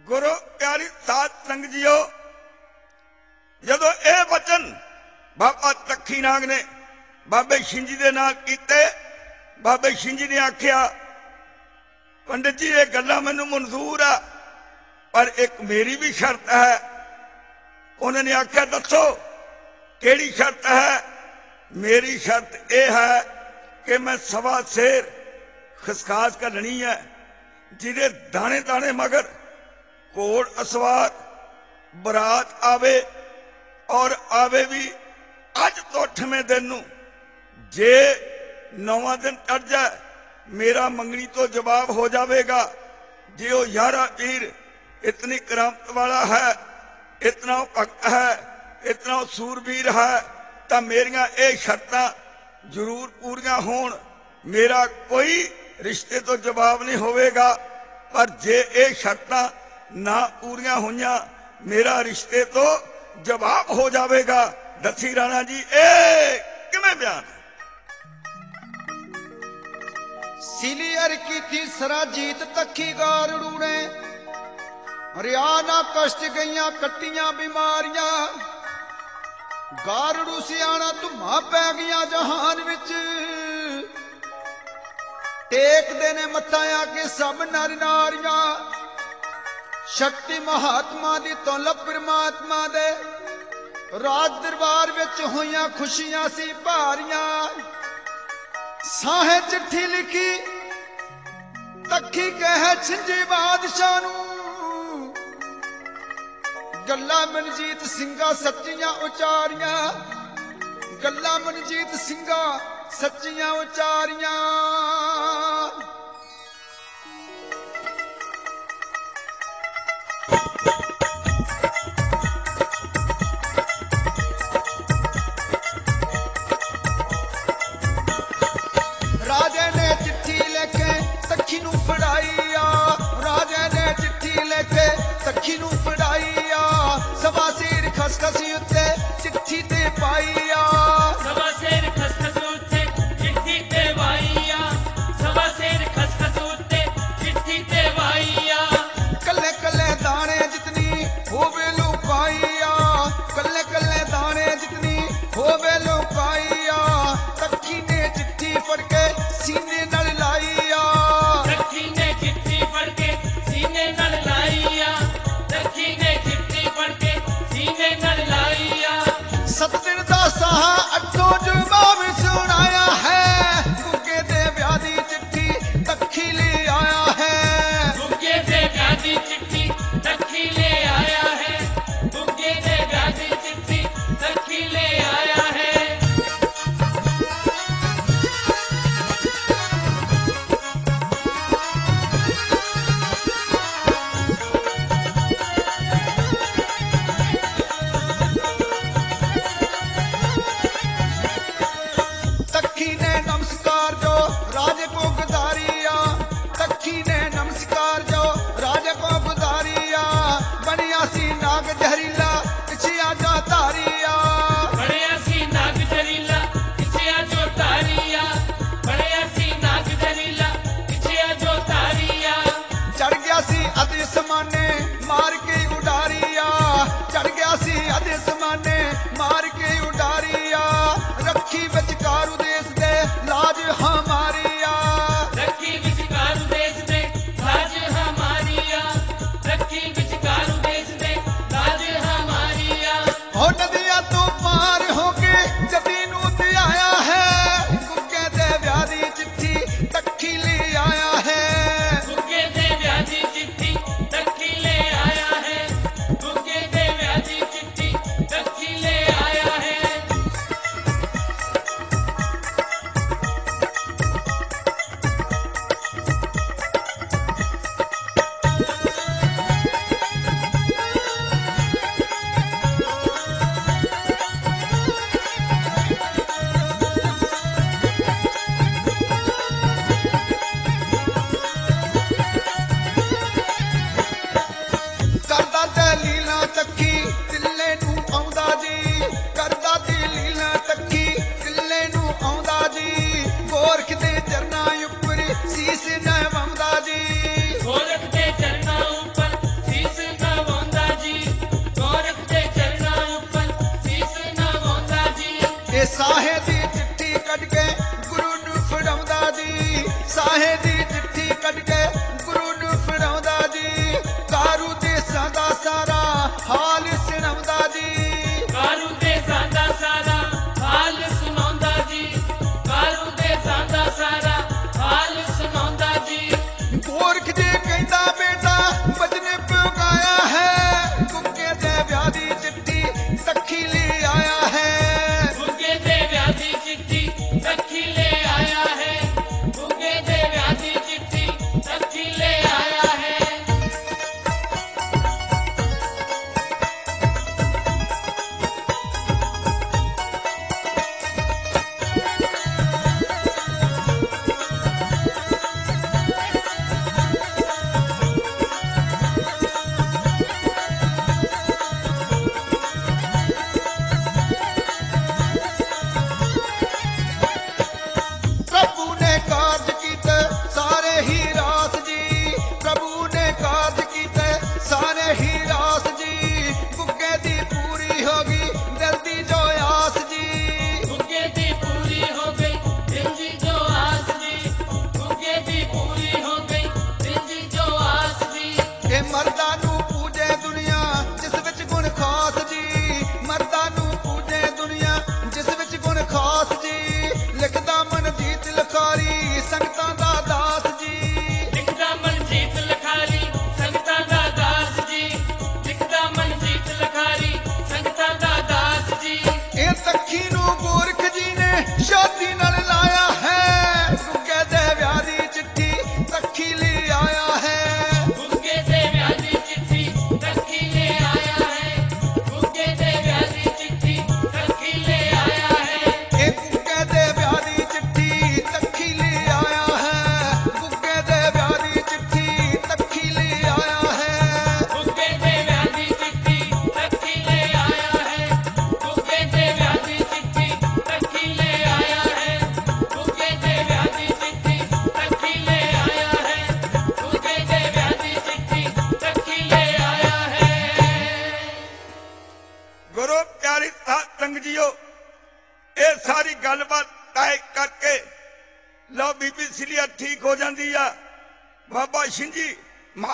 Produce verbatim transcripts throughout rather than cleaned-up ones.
गुरु प्यारी साध संग जियो, जदों ये वचन बाबा तखी नाग ने बाबे शिंजी दे नाल कीते, बाबे शिंजी ने आख्या पंडित जी ये गल्लां मैनूं मंजूर आ, पर एक मेरी भी शर्त है। उन्होंने आख्या दसो केड़ी शर्त है? मेरी शर्त यह है कि मैं सवा शेर खसखास घलनी है, जिदे दाने दाने मगर घोड़ असवार बरात आवे, और आवे भी अज तो अठवें दिन नूं। जे नौवां दिन चढ़ जाए मेरा मंगनी तो जवाब हो जाएगा। जे वो यारा वीर इतनी करामत वाला है, इतना भक्त है, इतना सूरवीर है, तो मेरिया ये शर्तां जरूर पूरियां होण। मेरा कोई रिश्ते तो जवाब नहीं होवेगा, पर जे ये शर्तां ना पूरियां होइयां मेरा रिश्ते तो जवाब हो जाएगा। दसी राणा जी ए किवें बयान है? सिलियर की थी सरा जीत तखी गारड़ू ने, हरियाणा कष्ट गईयां कट्टियां बीमारियां। गारड़ू सियाणा धुम्मा पै गईयां जहान विच, टेक देने मत्था आके सब नर नारियां। शक्ति महात्मा दी तौल परमात्मा दे, राज दरबार विच होइयां खुशियां सी भारियां। साहे चिट्ठी लिखी तखी कहे छिंजी बादशाह नूं, गल्लां मनजीत सिंघा सच्चियां उचारियां। गल्लां मनजीत सिंघा सच्चियां उचारियां। राजे ने चिट्ठी लेके तखी नूं फड़ाई आ, राजे ने चिट्ठी लेके तखी नूं फड़ाई आ। सवा सिर खसखसी उत्ते चिट्ठी ते पाई आ, सवा सिर खसखस उत्ते चिट्ठी ते पाई आ, सवा सिर खसखस उत्ते चिट्ठी ते पाई आ। कल्ले कल्ले दाने जितनी होवे लुकाई आ, कल्ले कल्ले दाने जितनी होवे लुकाई आ। तखी ने चिट्ठी फड़ के सीने नाल लाई आ, तखी ने चिट्ठी फड़ के सीने नाल लाई आ, तखी ने चिट्ठी फड़ के सीने नाल लाई आ। सत दिन दा साहा अठो जवाब सुनाया है, गुगे दे ब्याह दी चिट्ठी तखी ले आया है। गुगे दे ब्याह दी चिट्ठी तखी ले आया है, गुगे दे ब्याह दी चिट्ठी तखी ले आया है।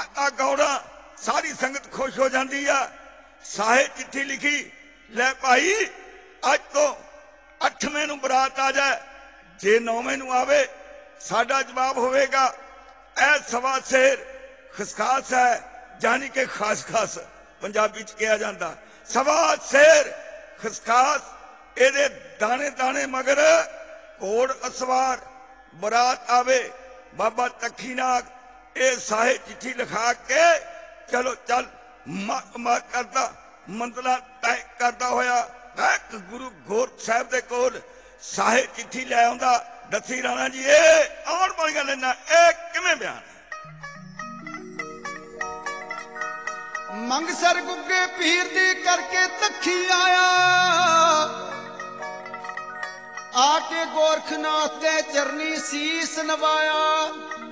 ਮਾਤਾ ਗੌੜਾ ਸਾਰੀ ਸੰਗਤ ਖੁਸ਼ ਹੋ ਜਾਂਦੀ ਆ। ਸਾਹਿਬ ਚਿੱਠੀ ਲਿਖੀ, ਲੈ ਭਾਈ ਅੱਜ ਤੋਂ ਅੱਠਵੇਂ ਨੂੰ ਬਰਾਤ ਆ ਜਾਏ, ਜੇ ਨੌਵੇਂ ਨੂੰ ਆਵੇ ਸਾਡਾ ਜਵਾਬ ਹੋਵੇਗਾ ਇਹ ਸਵਾ ਸ਼ੇਰ ਖਸਖਾਸ ਹੈ, ਜਾਨੀ ਕਿ ਖਾਸ ਖਾਸ ਪੰਜਾਬੀ ਚ ਕਿਹਾ ਜਾਂਦਾ। ਸਵਾ ਸ਼ੇਰ ਖਸਖਾਸ, ਇਹਦੇ ਦਾਣੇ ਦਾਣੇ ਮਗਰ ਘੋੜ ਅਸਵਾਰ ਬਰਾਤ ਆਵੇ। ਬਾਬਾ ਤੱਖੀਨਾਗ ਇਹ ਸਾਹਿਬ ਚਿੱਠੀ ਲਿਖਾ ਕੇ ਚਲੋ ਚੱਲ ਮਾ ਕਰਦਾ ਮੰਤਰਾ ਤੈਅ ਕਰਦਾ ਹੋਇਆ ਇੱਕ ਗੁਰੂ ਗੋਰਖ ਸਾਹਿਬ ਦੇ ਕੋਲ ਸਾਹਿਬ ਚਿੱਠੀ ਲੈ ਆਉਂਦਾ। ਦੱਸੀ ਰਾਣਾ ਜੀ ਇਹ ਆਉਣ ਵਾਲੀਆਂ ਲੈਣਾ ਇਹ ਕਿਵੇਂ ਬਿਆਨ? ਮੰਗਸਰ ਗੁੱਗੇ ਪੀਰ ਦੀ ਕਰਕੇ ਤੱਖੀ ਆਇਆ, ਆ ਕੇ ਗੋਰਖਨਾਥ ਦੇ ਚਰਨੀ ਸੀਸ ਨਵਾਇਆ।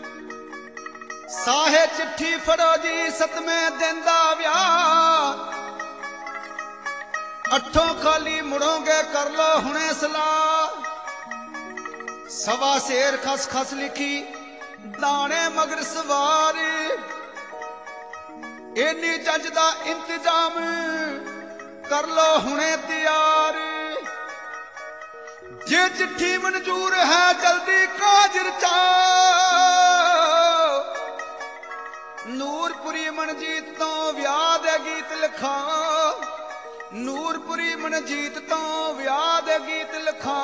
ਸਾਹੇ ਚਿੱਠੀ ਫੜੋ ਜੀ ਸਤਵੇਂ ਦਿਨ ਦਾ ਵਿਆਹ, ਅੱਠੋਂ ਖਾਲੀ ਮੁੜੋਗੇ ਕਰ ਲੋ ਹੁਣੇ ਸਲਾਹ। ਸਵਾ ਸ਼ੇਰ ਖਸ ਖਸ ਲਿਖੀ ਦਾਣੇ ਮਗਰ ਸਵਾਰ, ਇੰਨੀ ਜੰਜ ਦਾ ਇੰਤਜ਼ਾਮ ਕਰ ਲੋ ਹੁਣੇ ਤਿਆਰ। ਜੇ ਚਿੱਠੀ ਮਨਜ਼ੂਰ ਹੈ ਜਲਦੀ ਕਾਜਰ ਚਾ, ਨੂਰਪੁਰੀ ਮਨਜੀਤ ਤੋਂ ਵਿਆਹ ਦੇ ਗੀਤ ਲਿਖਾ। ਨੂਰਪੁਰੀ ਮਨਜੀਤ ਤੋਂ ਵਿਆਹ ਦੇ ਗੀਤ ਲਿਖਾ।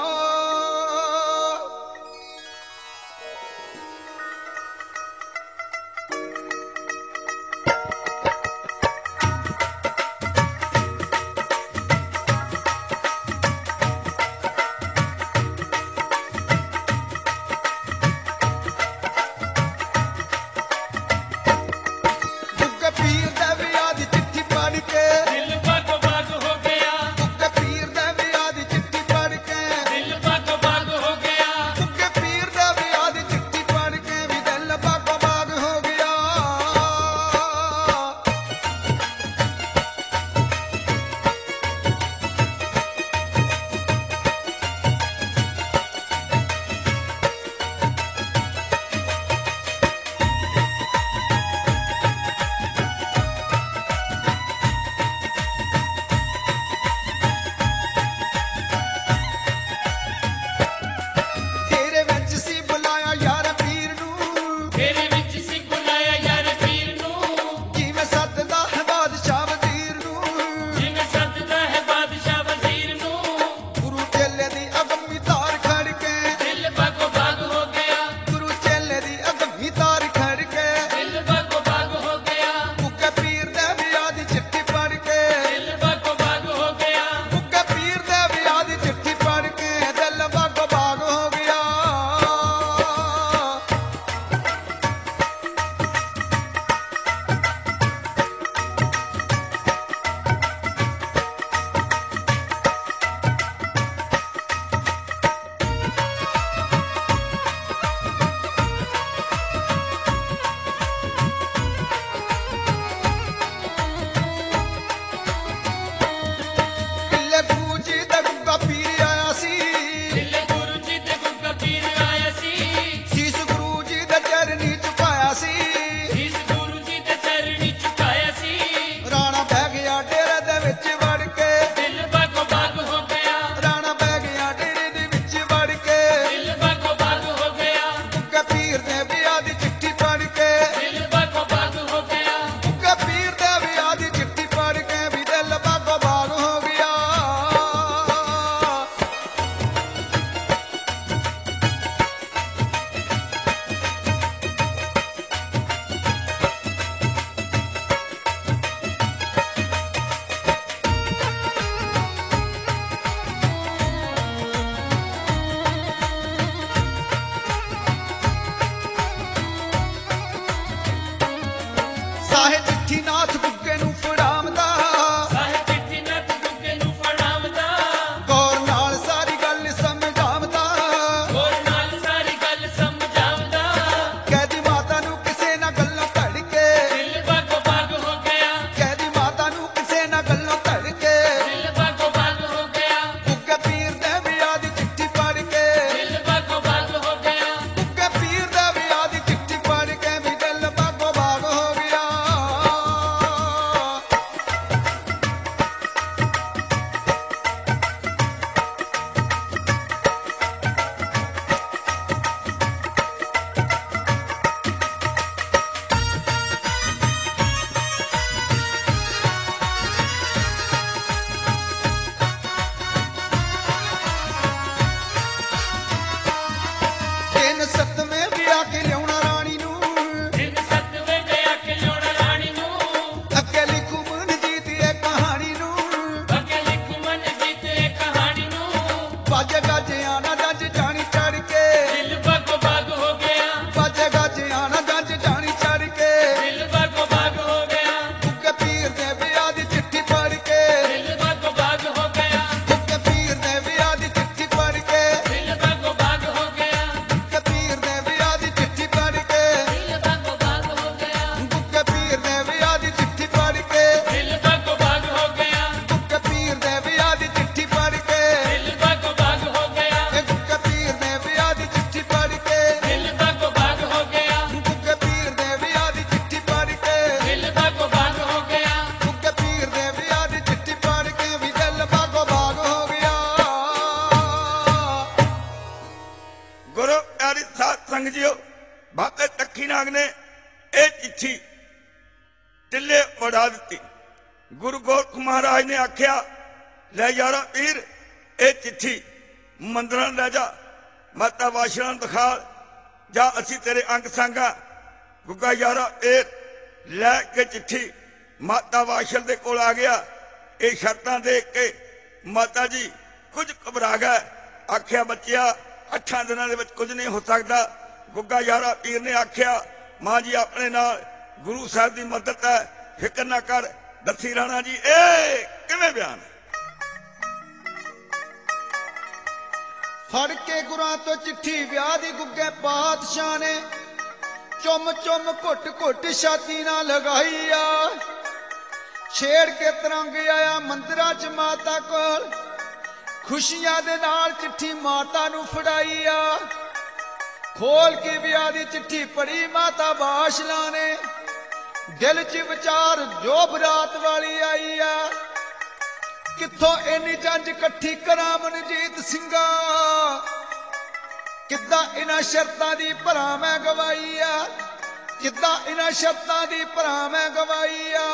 टिल्ले उड़ा दी। गुरु गोरख महाराज ने आख्या लै यारा पीर ये चिट्ठी मंदिर लै जा, माता वाशना दिखा जा, असी तेरे अंग संगा। गुग्गा यारा पीर लै के चिट्ठी माता वाशल दे कोल आ गया। ये शर्तां देख के माता जी कुछ घबरा गए। आख्या बच्चिया अठां दिनां दे विच कुछ नहीं हो सकता। गुग्गा यारा पीर ने आख्या मां जी अपने नाल गुरु साहब की मदद है, फिक्र ना कर। दसी राणा जी ए किवें बयान है? फड़ के गुरां तो चिट्ठी विआह दी गुग्गे पातशाह ने चुम चुम घुट घुट छाती ना लगाई आ। छेड़ के तरंग आया मंदिरां च माता कोल, खुशियां दे नाल चिट्ठी माता नूं फड़ाई आ। खोल के विआह दी चिट्ठी पढ़ी माता बाशला ने, दिल च विचार जो बरात वाली आई आ। कित्थों इन्नी जंज कट्ठी करा मनजीत सिंगा, किद्दां इन्हां शर्तां दी भरा मैं गवाई आ, किद्दां इन्हां शर्तां दी भरा मैं गवाई आ।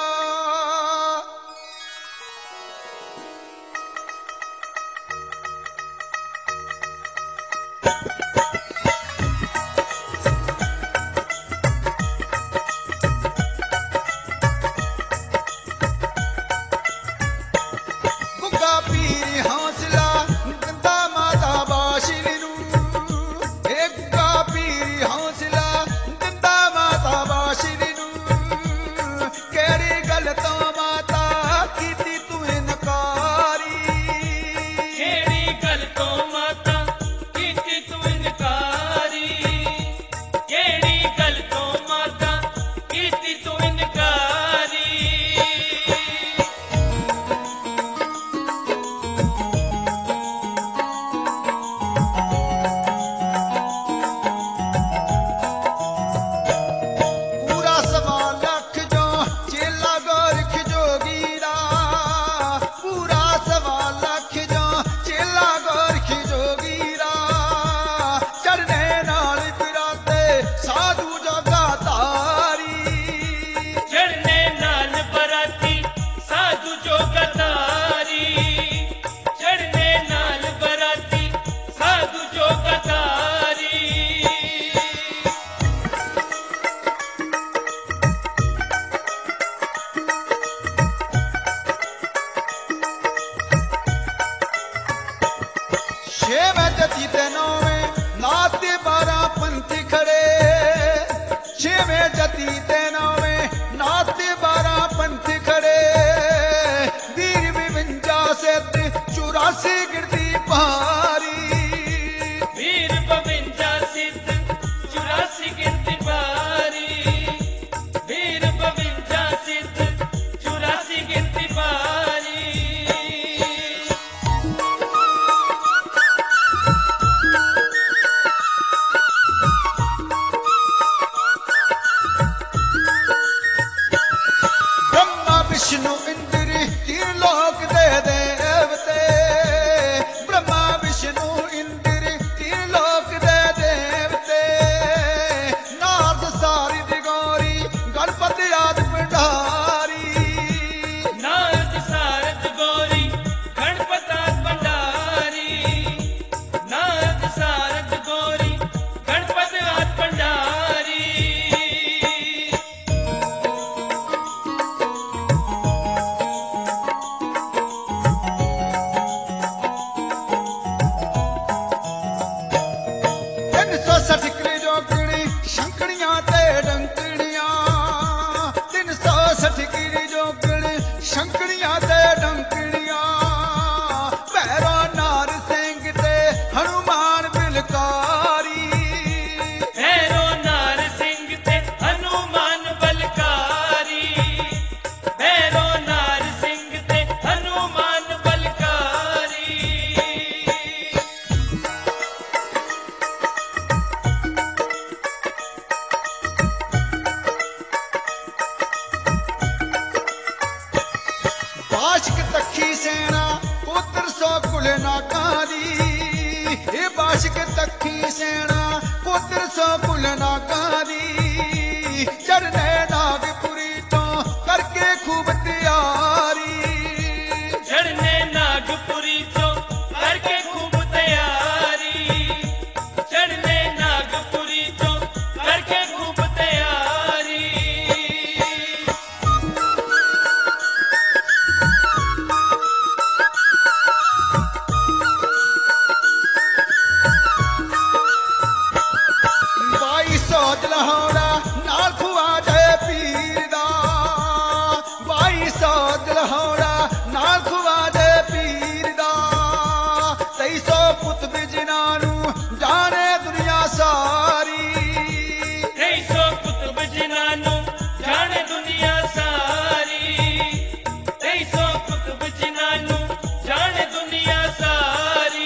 ਨਾਲ ਹੌੜਾ ਨਾਲ ਖਵਾਜੇ ਪੀਰ ਦਾ ਤੇਈ ਸੌ ਪੁੱਤ ਬਿਜਨਾ ਨੂੰ ਜਾਣੇ ਦੁਨੀਆ ਸਾਰੀ ਤੇਈ ਸੌ ਕੁਤਬ ਜਿਨ੍ਹਾਂ ਨੂੰ ਜਾਣੇ ਦੁਨੀਆ ਸਾਰੀ ਤੇਈ ਸੌ ਕੁਤਬ ਜਿਨ੍ਹਾਂ ਨੂੰ ਜਾਣੇ ਦੁਨੀਆ ਸਾਰੀ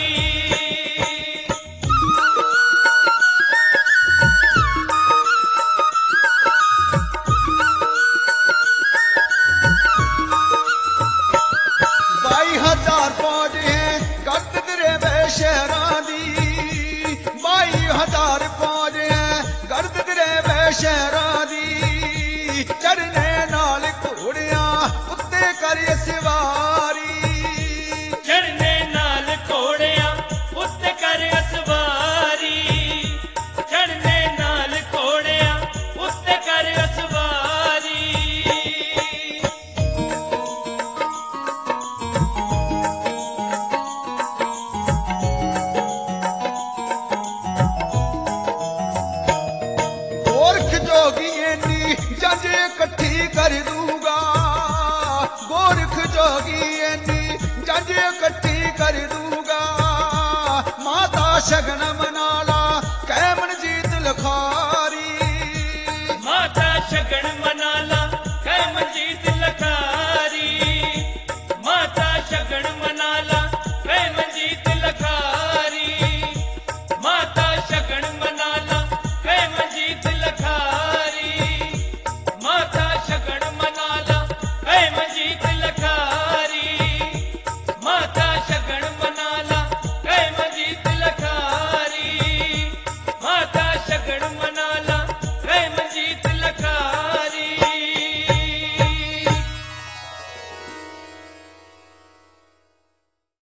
ਬਾਈ ਹਜ਼ਾਰ ਫੌਜ ਹੈ ਗੱਦ ਦਰੇਵੇ ਸ਼ਹਿਰਾਂ ਦੀ ਬਾਈ ਹਜ਼ਾਰ ਫੌਜ ਹੈ ਗਰਦ ਦਰੇਵੇ ਸ਼ਹਿਰਾਂ ਦੀ ਚੜਨੇ ਨਾਲ ਘੋੜਿਆਂ ਉੱਤੇ ਕਰੇ ਸਵਾਰੀ ਚੜਨੇ ਨਾਲ ਘੋੜਿਆਂ ਉੱਤੇ ਕਰ ਅਸਵਾਰੀ ਚੜਨੇ ਨਾਲ ਘੋੜਿਆਂ ਉੱਤੇ ਕਰ ਅਸਵਾਰੀ ਗੋਰਖ ਜੋਗੀ ਇੰਨੀ ਜੰਜ ਇਕੱਠੀ ਕਰ ਦੂਗਾ ਗੋਰਖ ਜੋਗੀ ਇੰਨੀ ਜੰਜ ਇਕੱਠੀ ਕਰ ਦੂਗਾ ਮਾਤਾ ਸ਼ਗਨ ਮਨਾ